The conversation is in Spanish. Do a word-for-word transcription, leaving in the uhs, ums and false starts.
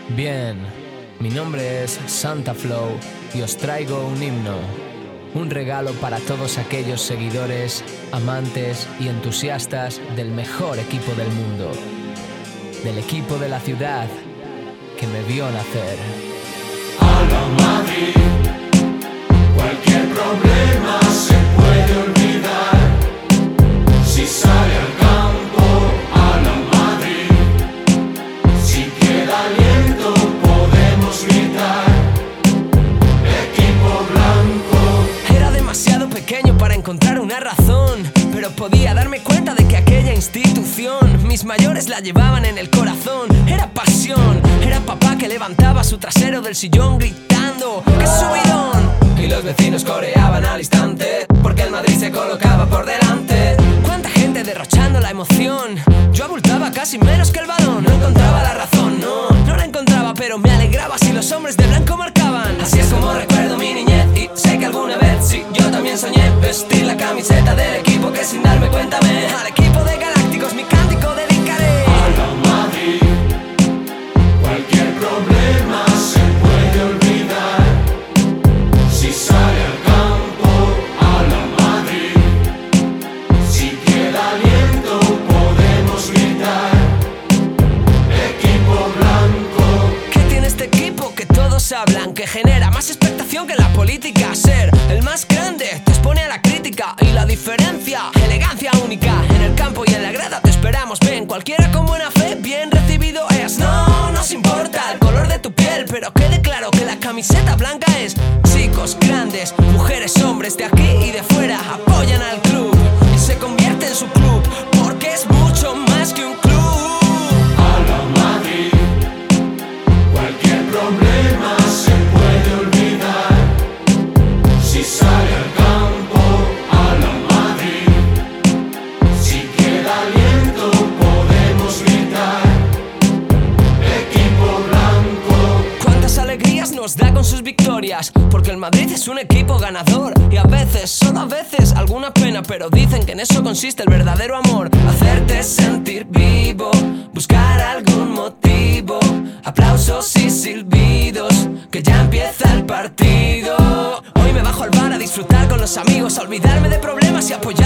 Bien, mi nombre es Santa Flow y os traigo un himno, un regalo para todos aquellos seguidores, amantes y entusiastas del mejor equipo del mundo, del equipo de la ciudad que me vio nacer. A la Madrid, cualquier problema se puede olvidar si sale al campo. A la Madrid, si queda aliento podemos gritar equipo blanco. Era demasiado pequeño para encontrar una razón, pero podía darme cuenta de que aquella institución mis mayores la llevaban en el corazón. Era pasión, era papá que levantaba su trasero del sillón gritando ¡qué subidón! Y los vecinos coreaban al instante porque el Madrid se colocaba por delante. Cuánta gente derrochando la emoción, yo abultaba casi menos que el balón. No encontraba la razón, no, no la encontraba, pero me alegraba si los hombres de blanco marcaban. Así es como recuerdo mi niñez y sé que alguna vez sí, yo también soñé vestir la camiseta del equipo que sin darme cuenta me... Al equipo de galácticos mi cántico dedicaré. A la Madrid, cualquier problema se puede olvidar si sale al campo. A la Madrid, si queda aliento podemos gritar equipo blanco. ¿Qué tiene este equipo que todos hablan? Que genera más expectación que la política. Ser el más grande te expone a la crítica y la diferencia, elegancia única. En el campo y en la grada te esperamos, ven, cualquiera con buena fe, bien recibido es. No nos importa el color de tu piel, pero quede claro que la camiseta blanca es. Chicos grandes, mujeres, hombres de aquí y de fuera apoyan al club y se convierte en su club, porque es mucho más que un club. A la Madrid, cualquier problema se puede olvidar si sale al campo. A la Madrid, si queda aliento podemos gritar equipo blanco. Cuántas alegrías nos da con sus victorias, porque el Madrid es un equipo ganador. Y a veces, solo a veces, alguna pena, pero dicen que en eso consiste el verdadero amor. Hacerte sentir vivo, buscar algún motivo, aplausos y silbidos, que ya empieza el partido. Hoy me bajo al bar a disfrutar con los amigos, a olvidarme de problemas y apoyar